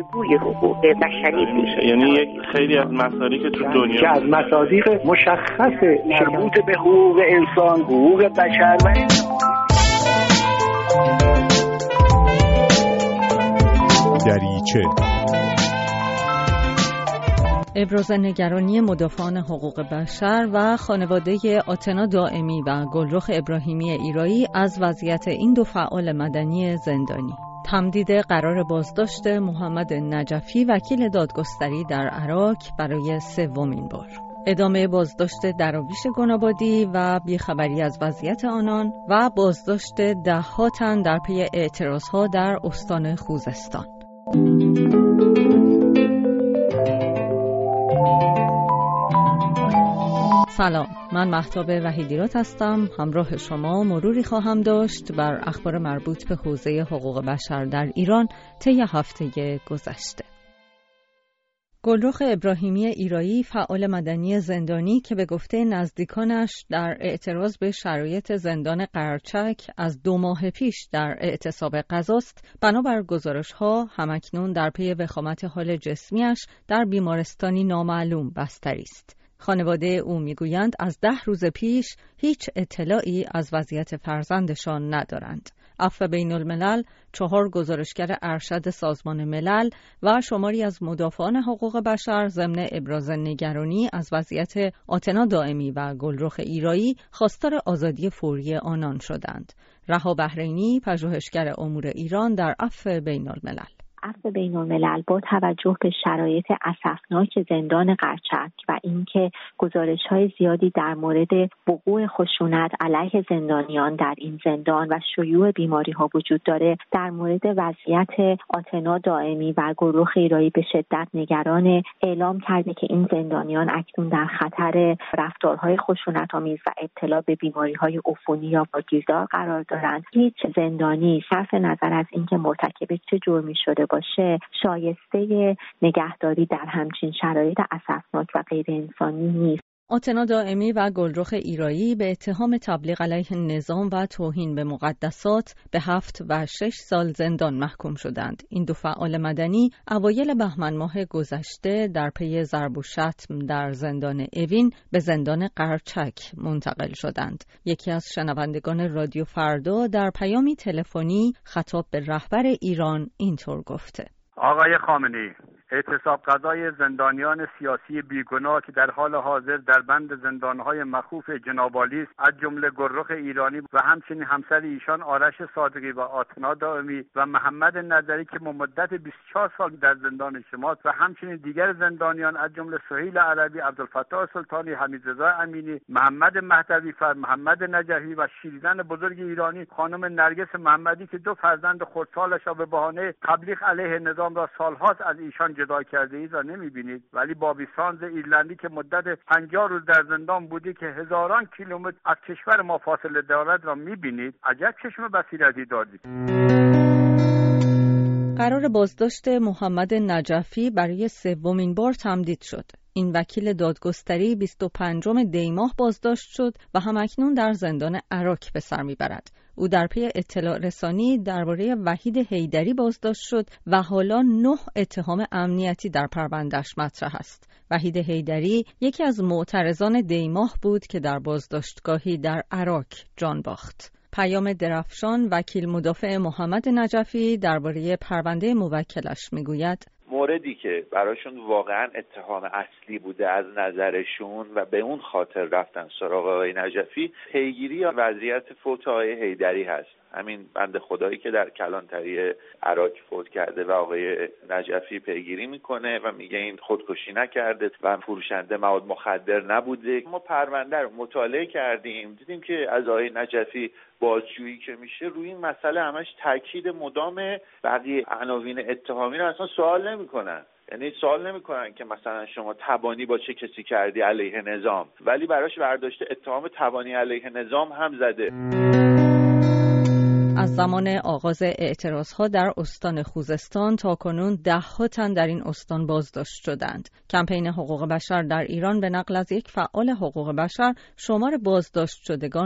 الگوی حقوق بشری میشه. یعنی یک خیلی از مصادیق که تو دنیا که از مصادیق مشخص مربوط به حقوق انسان، حقوق بشر و دریچه ابراز نگرانی مدافعان حقوق بشر و خانواده آتنا دائمی و گلرخ ابراهیمی ایرایی از وضعیت این دو فعال مدنی زندانی. تمدید قرار بازداشت محمد نجفی وکیل دادگستری در عراق برای سومین بار. ادامه بازداشت دراویش گنابادی و بیخبری از وضعیت آنان و بازداشت 10 تن در پی اعتراضها در استان خوزستان. سلام، من مهتاب وحیدیرات هستم. همراه شما مروری خواهم داشت بر اخبار مربوط به حوزه حقوق بشر در ایران طی هفته گذشته. گلرخ ابراهیمی ایرایی فعال مدنی زندانی که به گفته نزدیکانش در اعتراض به شرایط زندان قرچک از 2 ماه پیش در اعتصاب غذاست، بنابر گزارش‌ها همکنون در پی وخامت حال جسمیش در بیمارستانی نامعلوم بستری است. خانواده او میگویند از 10 روز پیش هیچ اطلاعی از وضعیت فرزندشان ندارند. عفو بین الملل، 4 گزارشگر ارشد سازمان ملل و شماری از مدافعان حقوق بشر ضمن ابراز نگرانی از وضعیت آتنا دائمی و گلرخ ایرایی خواستار آزادی فوری آنان شدند. رها بحرینی، پژوهشگر امور ایران در عفو بین الملل: عفو بین الملل با توجه به شرایط اسفناک زندان قرچک و اینکه گزارش‌های زیادی در مورد وقوع خشونت علیه زندانیان در این زندان و شیوع بیماری‌ها وجود داره، در مورد وضعیت آتنا دائمی و گلرخ ایرایی به شدت نگران، اعلام کرده که این زندانیان اکنون در خطر رفتارهای خشونت‌آمیز و ابتلا به بیماری‌های عفونی یا واگیردار قرار دارند. هیچ زندانی صرف نظر از اینکه مرتکب چه جرمی شده باشه شایسته نگهداری در همچین شرایط اسفناک و غیر انسانی نیست. آتنا دائمی و گلرخ ایرایی به اتهام تبلیغ علیه نظام و توهین به مقدسات به 7 و 6 سال زندان محکوم شدند. این دو فعال مدنی اوایل بهمن ماه گذشته در پی ضرب و شتم در زندان اوین به زندان قرچک منتقل شدند. یکی از شنوندگان رادیو فردا در پیامی تلفنی خطاب به رهبر ایران اینطور گفته: آقای خامنه‌ای، اعتصاب قضای زندانیان سیاسی بیگناه که در حال حاضر در بند زندانهای مخوف جنابعالی است، از جمله گلرخ ایرانی و همچنین همسر ایشان آرش صادقی و آتنا دائمی و محمد نظری که مدت 24 سال در زندان شماست و همچنین دیگر زندانیان از جمله سهیل عربی، عبدالفتاح سلطانی، حمیدرضا امینی، محمد مهدوی فر، محمد نجفی و شیرین بزرگ ایرانی خانم نرگس محمدی که 2 فرزند خردسالش را به بهانه تبلیغ علیه نظام را سالهاست از ایشان جدا کرده اید را نمی‌بینید، ولی بابی سانز ایرلندی که مدت 50 روز در زندان بودی که هزاران کیلومتر از کشور ما فاصله دارد را می‌بینید. عجب چشم بصیرتی دارید. قرار بازداشت محمد نجفی برای 3مین بار تمدید شد. این وکیل دادگستری 25 دی ماه بازداشت شد و همکنون در زندان عراق به سر میبرد. او در پی اطلاع رسانی درباره وحید حیدری بازداشت شد و حالا 9 اتهام امنیتی در پرونده‌اش مطرح است. وحید حیدری یکی از معترضان دی ماه بود که در بازداشتگاهی در عراق جان باخت. پیام درفشان، وکیل مدافع محمد نجفی، درباره پرونده موکلش میگوید: موردی که براشون واقعا اتهام اصلی بوده از نظرشون و به اون خاطر رفتن سراغ آقای نجفی، پیگیری یا وضعیت فوت آقای حیدری هست. همین بنده خدایی که در کلانتری عراق فوت کرده و آقای نجفی پیگیری میکنه و میگه این خودکشی نکرده و فروشنده مواد مخدر نبوده. ما پرونده رو مطالعه کردیم، دیدیم که از آقای نجفی بازجویی که میشه روی این مسئله همش تاکید مدام، بقیه عناوین اتهامی رو اصلا سوال نمیکنن. یعنی سوال نمیکنن که مثلا شما تبانی با چه کسی کردی علیه نظام، ولی براش برداشته اتهام تبانی علیه نظام هم زده. از زمان آغاز اعتراضها در استان خوزستان تا کنون 10 تن در این استان بازداشت شدند. کمپین حقوق بشر در ایران به نقل از یک فعال حقوق بشر شمار بازداشت شدگان را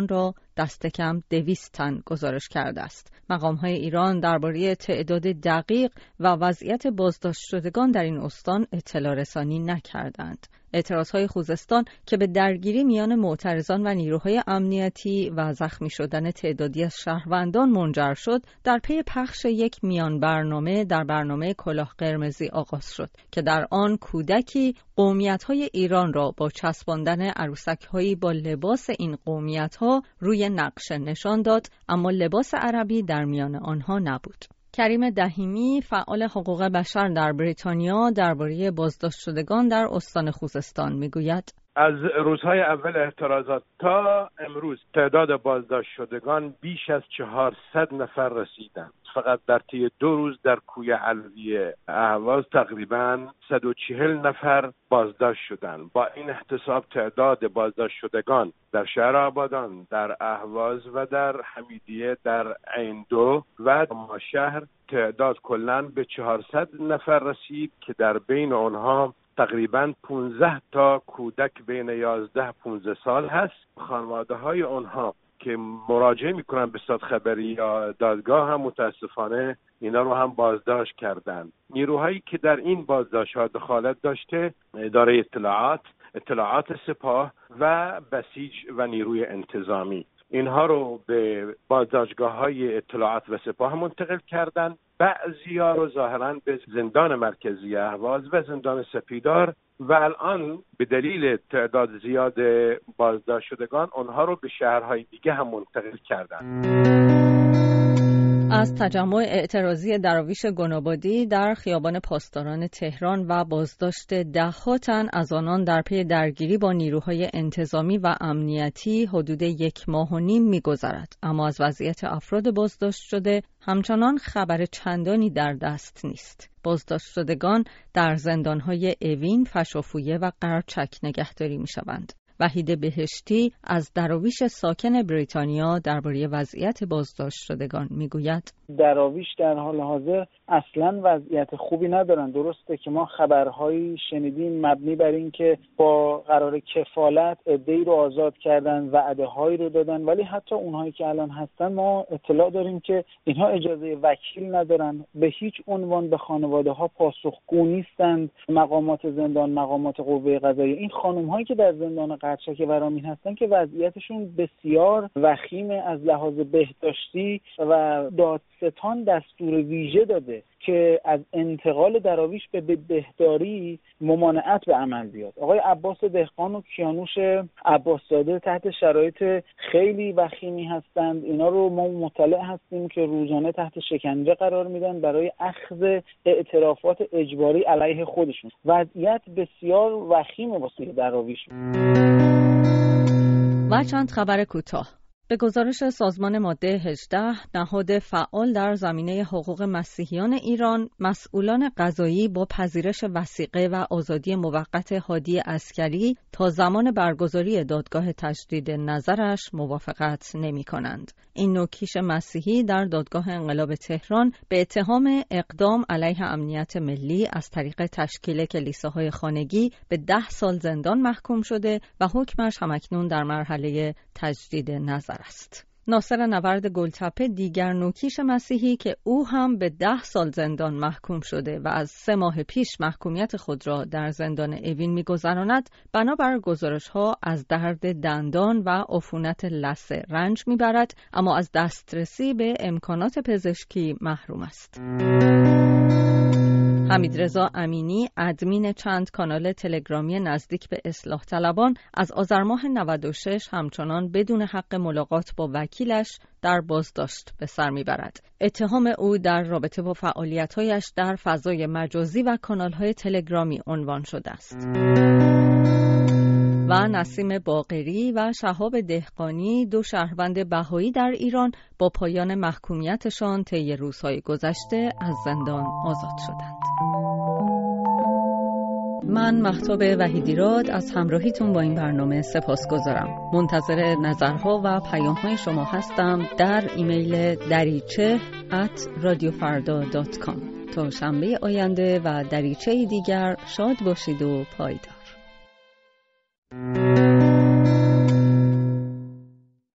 دست کم 200 تن گزارش کرده است. مقام‌های ایران درباره تعداد دقیق و وضعیت بازداشت شدگان در این استان اطلاع رسانی نکردند. اعتراضهای خوزستان که به درگیری میان معترضان و نیروهای امنیتی و زخمی شدن تعدادی از شهروندان منجر شد، در پی پخش یک میان برنامه در برنامه کلاه قرمزی آغاز شد که در آن کودکی قومیت‌های ایران را با چسباندن عروسک‌هایی با لباس این قومیت‌ها روی نقشه نشان داد، اما لباس عربی در میان آنها نبود. کریم دهیمی، فعال حقوق بشر در بریتانیا، درباره بازداشت شدگان در استان خوزستان میگوید: از روزهای اول اعتراضات تا امروز تعداد بازداشت شدگان بیش از 400 نفر رسیدند. فقط در طی 2 روز در کوی علوی اهواز تقریباً 140 نفر بازداشت شدند. با این احتساب تعداد بازداشت شدگان در شهر آبادان، در اهواز و در حمیدیه، در عین 2 و ماشهر تعداد کلاً به 400 نفر رسید که در بین آنها تقریباً 15 تا کودک بین 11-15 سال هست. خانواده‌های آنها که مراجعه میکنن به دادخبری یا دادگاه هم متاسفانه اینا رو هم بازداشت کردن. نیروهایی که در این بازداشت‌ها دخالت داشته اداره اطلاعات سپاه و بسیج و نیروی انتظامی، اینها رو به بازداشتگاه‌های اطلاعات و سپاه منتقل کردن. بعضی‌ها رو ظاهراً به زندان مرکزی اهواز و زندان سپیدار و الان به دلیل تعداد زیاد بازداشت شدگان آنها رو به شهرهای دیگه هم منتقل کردن. از تجمع اعتراضی دراویش گنابادی در خیابان پاسداران تهران و بازداشت 10 تن از آنان در پی درگیری با نیروهای انتظامی و امنیتی حدود 1.5 ماه می‌گذرد، اما از وضعیت افراد بازداشت شده همچنان خبر چندانی در دست نیست. بازداشت شدگان در زندان‌های اوین، فشافویه و قرچک نگهداری می‌شوند. وحید بهشتی از دراویش ساکن بریتانیا درباره وضعیت بازداشت شدگان میگوید: دراویش در حال حاضر اصلا وضعیت خوبی ندارن. درسته که ما خبرهایی شنیدیم مبنی بر این که با قرار کفالت عده‌ای رو آزاد کردن، وعده‌هایی رو دادن، ولی حتی اونهایی که الان هستن ما اطلاع داریم که اینها اجازه وکیل ندارن، به هیچ عنوان به خانواده‌ها پاسخگو نیستند. مقامات زندان، مقامات قوه قضاییه، این خانم‌هایی که در زندان قرچک ورامین هستن که وضعیتشون بسیار وخیمه، از لحاظ بهداشتی و دادستان دستور ویژه داده که از انتقال دراویش به بهداری ممانعت به عمل بیاد. آقای عباس دهقان و کیانوش عباسزاده تحت شرایط خیلی وخیمی هستند. اینا رو ما مطلع هستیم که روزانه تحت شکنجه قرار میدن برای اخذ اعترافات اجباری علیه خودشون. وضعیت بسیار وخیمه واسه دراویش. و چند خبر کوتاه. به گزارش سازمان ماده 18، نهاد فعال در زمینه حقوق مسیحیان ایران، مسئولان قضایی با پذیرش وثیقه و آزادی موقت هادی عسکری تا زمان برگزاری دادگاه تجدید نظرش موافقت نمی کنند. این نوع کیش مسیحی در دادگاه انقلاب تهران به اتهام اقدام علیه امنیت ملی از طریق تشکیل کلیساهای خانگی به 10 سال زندان محکوم شده و حکمش همکنون در مرحله تجدید نظر است. ناصر نورد گلتپه دیگر نوکیش مسیحی که او هم به 10 سال زندان محکوم شده و از 3 ماه پیش محکومیت خود را در زندان اوین می‌گذراند، بنابر گزارش‌ها از درد دندان و عفونت لثه رنج می‌برد، اما از دسترسی به امکانات پزشکی محروم است. حمیدرضا امینی، ادمین چند کانال تلگرامی نزدیک به اصلاح طلبان، از آذر ماه 96 همچنان بدون حق ملاقات با وکیلش در بازداشت به سر میبرد. اتهام او در رابطه با فعالیت‌هایش در فضای مجازی و کانال‌های تلگرامی عنوان شده است. و نسیم باقری و شهاب دهقانی، 2 شهروند بهایی در ایران، با پایان محکومیتشان طی روزهای گذشته از زندان آزاد شدند. من مهتاب وحیدیراد از همراهیتون با این برنامه سپاسگزارم. منتظر نظرها و پیام‌های شما هستم در ایمیل dariche@radiofarda.com. تا شنبه آینده و دریچه دیگر شاد باشید و پایدار.